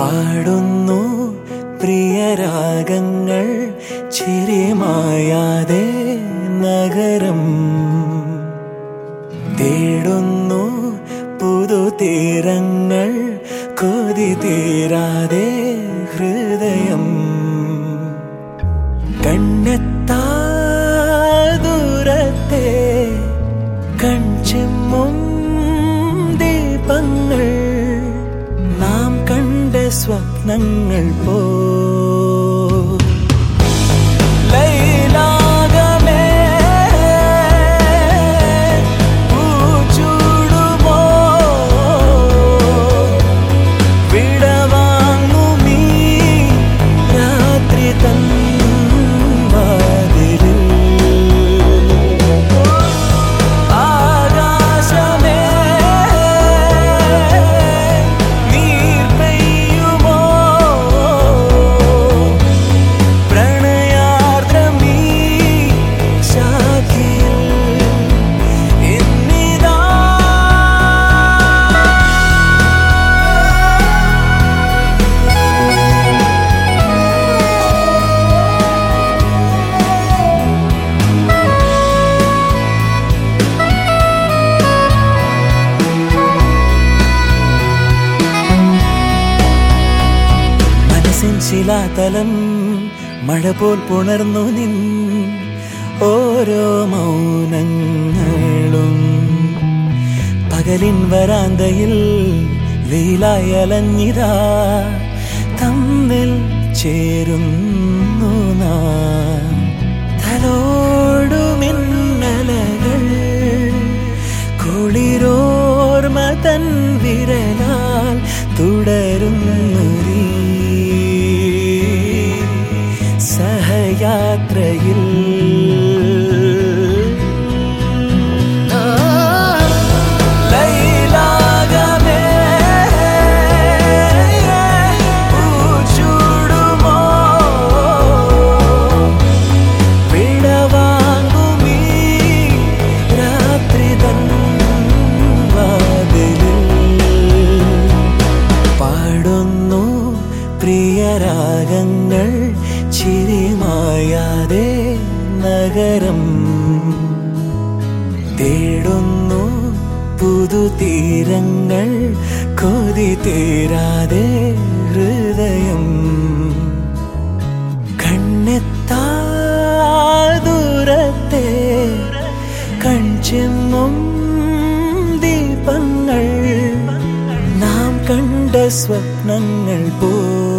പാടുന്നു പ്രിയരാഗങ്ങൾ ചിരിമായാതെ നഗരം തേടുന്നു പുതുതീരങ്ങൾ കൊതി തീരാതെ ഹൃദയം കണ്ണെത്താ ദൂരത്തെ കൺചിമ്മും ദീപങ്ങൾ നാം കണ്ട സ്വപ്നങ്ങൾ പോ ശിലാതലം മഴ പോൽ പുണർന്നു നിൻ ഓരോ മൗനങ്ങളും പകലിൻ വരാന്തയിൽ വെയിലായി അലഞ്ഞിതാ തമ്മിൽ ചേരുന്നു നാം തലോടുമിന്നലകൾ കുളിരോർമ തൻ വിരലാൽ തുടരുന്നു സഹയാത്രയിൽ പ്രിയരാഗങ്ങൾ ചിരിമായാതെ നഗരം തേടുന്നു പുതുതീരങ്ങൾ കൊതി തീരാതെ ഹൃദയം കണ്ണെത്താ ദൂരത്തെ കൺചിമ്മും ദീപങ്ങൾ നാം കണ്ട സ്വപ്നങ്ങൾ പോ